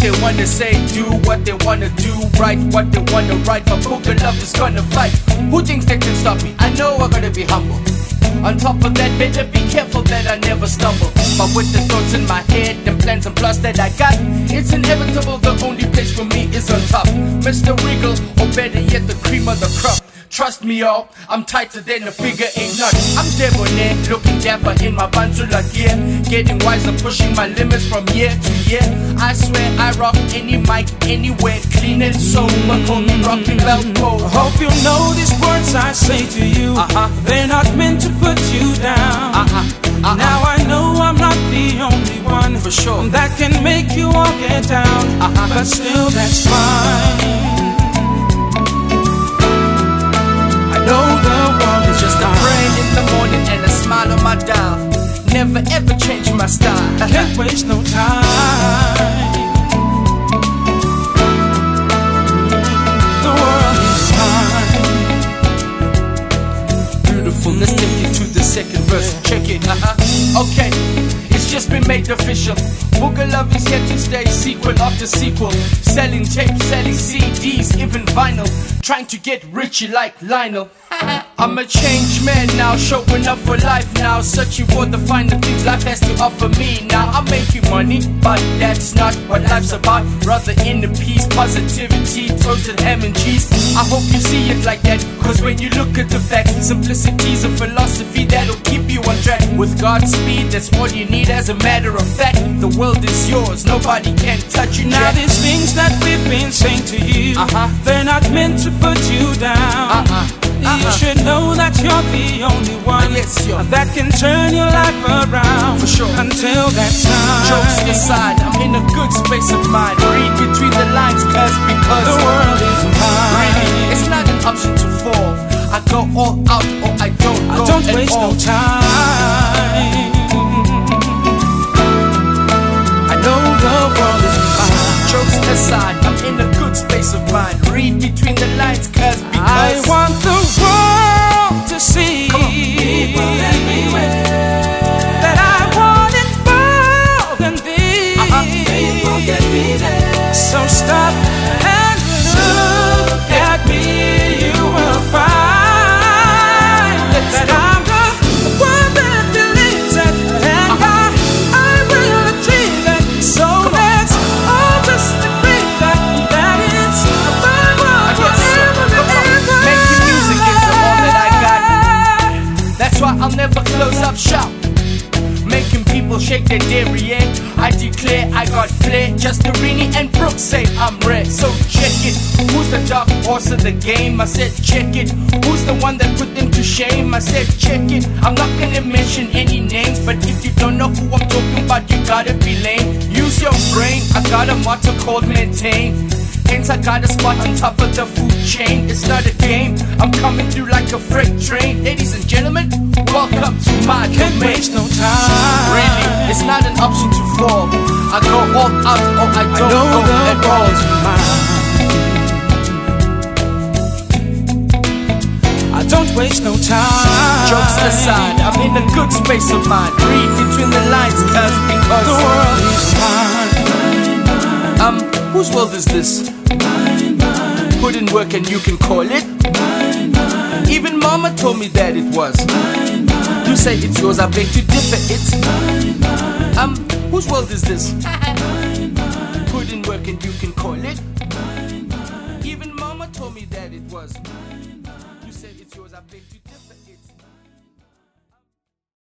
they wanna say, do what they wanna do, write what they wanna write. My book of love is gonna fight. Who thinks they can stop me? I know I gotta be humble. On top of that, better be careful that I never stumble. But with the thoughts in my head, the plans and plots that I got, it's inevitable the only place for me is on top. Mr. Regal, or better yet, the cream of the crop. Trust me, y'all, I'm tighter than a figure eight nut. I'm debonair, looking dapper in my Banzula gear, getting wiser, pushing my limits from year to year. I swear I rock any mic, anywhere, clean and sober. Call me Rockin' Velcro. I hope you know these words I say to you. They're not meant to put you down. Now I know I'm not the only one, for sure, that can make you walk it down. But still, that's fine. Know the world is just a prayer in the morning and a smile on my dial. Never ever change my style. Can't waste no time. The world is mine. Beautiful. Let's take it to the second verse. Check it. Okay, it's just been made official. Book of Love is here to stay, sequel after sequel. Selling tapes, selling CDs, even vinyl. Trying to get rich like Lionel. I'm a changed man now, showing up for life now. Searching for the finer things life has to offer me. Now I'm making money, but that's not what life's about. Rather inner peace, positivity, toasted ham and cheese. I hope you see it like that, cause when you look at the facts, simplicity's a philosophy that'll keep you on track. With God's speed, that's all you need as a matter of fact. The world is yours, nobody can touch you. Now these things that we've been saying to you, they're not meant to put you down. You should know that you're the only one that can turn your life around. For sure. Until that time, jokes aside, I'm in a good space of mind. Read between the lines, because the world is mine. Really, it's not an option to fall. I go all out or I don't go. I don't waste no time. I know the world is mine. Jokes aside, I'm in a good space of mind. Read between the lines, because I want the world to see. Come on. People everywhere, that I want it more than thee. People get me there. So stop and look at me. You will find that I'm the one that believes it, and I will achieve it. So let's all just agree that it's the world forever and ever. Making music is all that I got. That's why I'll never close up shop. Making people shake their derriere. I declare I got flair. Justerini and Brooks say I'm rare. So check it. Who's the dark horse of the game? I said check it. Who's the one that put them to shame? I said check it. I'm not gonna mention any names, but if you don't know who I'm talking about, you gotta be lame. Use your brain. I got a motto called maintain. Hence I got a spot on top of the food chain. It's not a game, I'm coming through like a freight train. Ladies and gentlemen, welcome to my Can't domain. waste no time. Really, it's not an option to fall. I go all out or I don't know go the at all. world is mine. I don't waste no time. Jokes aside, I'm in a good space of mind. Read between the lines, because the world is mine. Whose world is this? Put in work and you can call it. Even mama told me that it was. You say it's yours, I beg to differ. It's whose world is this? Put in work and you can call it. Even mama told me that it was. You say it's yours, I beg to differ.